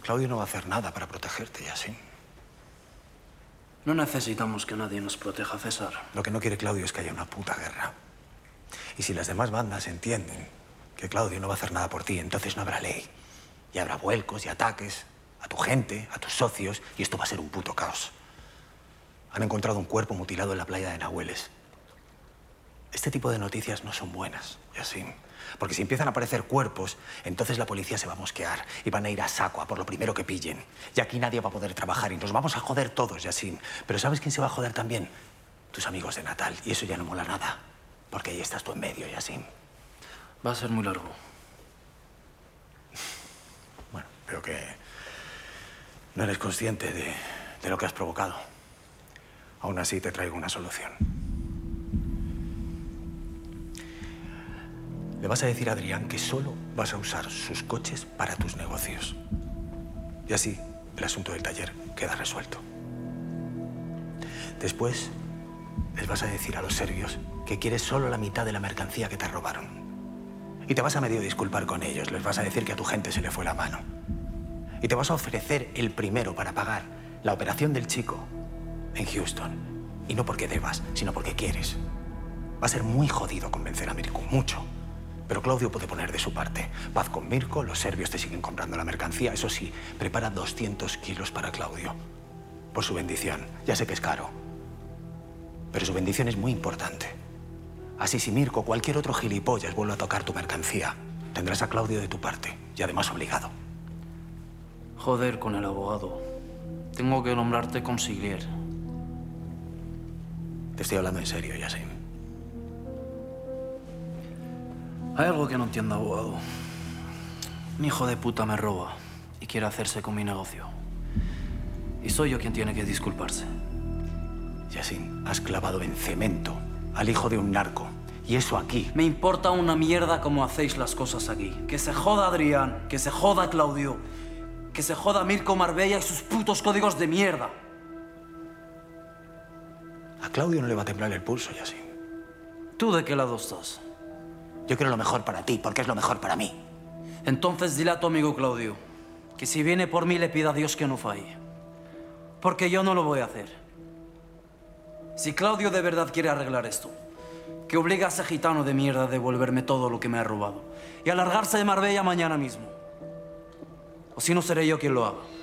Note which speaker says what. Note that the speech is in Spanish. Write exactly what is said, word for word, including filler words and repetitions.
Speaker 1: Claudio no va a hacer nada para protegerte, Yasin.
Speaker 2: No necesitamos que nadie nos proteja, César.
Speaker 1: Lo que no quiere Claudio es que haya una puta guerra. Y si las demás bandas entienden que Claudio no va a hacer nada por ti, entonces no habrá ley. Y habrá vuelcos y ataques a tu gente, a tus socios, y esto va a ser un puto caos. Han encontrado un cuerpo mutilado en la playa de Nahueles. Este tipo de noticias no son buenas, Yasin. Porque si empiezan a aparecer cuerpos, entonces la policía se va a mosquear y van a ir a saco a por lo primero que pillen. Y aquí nadie va a poder trabajar y nos vamos a joder todos, Yasin. Pero ¿sabes quién se va a joder también? Tus amigos de Natal. Y eso ya no mola nada. Porque ahí estás tú en medio, Yasin.
Speaker 2: Va a ser muy largo.
Speaker 1: Bueno, veo que no eres consciente de, de lo que has provocado. Aún así te traigo una solución. Le vas a decir a Adrián que solo vas a usar sus coches para tus negocios. Y así el asunto del taller queda resuelto. Después les vas a decir a los serbios que quieres solo la mitad de la mercancía que te robaron. Y te vas a medio disculpar con ellos. Les vas a decir que a tu gente se le fue la mano. Y te vas a ofrecer el primero para pagar la operación del chico en Houston. Y no porque debas, sino porque quieres. Va a ser muy jodido convencer a Mirko, mucho. Pero Claudio puede poner de su parte. Paz con Mirko, los serbios te siguen comprando la mercancía. Eso sí, prepara doscientos kilos para Claudio. Por su bendición. Ya sé que es caro. Pero su bendición es muy importante. Así si Mirko o cualquier otro gilipollas vuelve a tocar tu mercancía, tendrás a Claudio de tu parte. Y además obligado.
Speaker 2: Joder con el abogado. Tengo que nombrarte consigliere.
Speaker 1: Te estoy hablando en serio, Yasin.
Speaker 2: Hay algo que no entiendo, abogado. Mi hijo de puta me roba y quiere hacerse con mi negocio. Y soy yo quien tiene que disculparse.
Speaker 1: Yasin, has clavado en cemento al hijo de un narco. Y eso aquí.
Speaker 2: Me importa una mierda cómo hacéis las cosas aquí. Que se joda Adrián, que se joda Claudio, que se joda Mirko Marbella y sus putos códigos de mierda.
Speaker 1: A Claudio no le va a temblar el pulso, Yasin.
Speaker 2: ¿Tú de qué lado estás?
Speaker 1: Yo quiero lo mejor para ti, porque es lo mejor para mí.
Speaker 2: Entonces dile a tu amigo Claudio que si viene por mí le pida a Dios que no falle. Porque yo no lo voy a hacer. Si Claudio de verdad quiere arreglar esto, que obligue a ese gitano de mierda a devolverme todo lo que me ha robado y a largarse de Marbella mañana mismo. O si no, seré yo quien lo haga.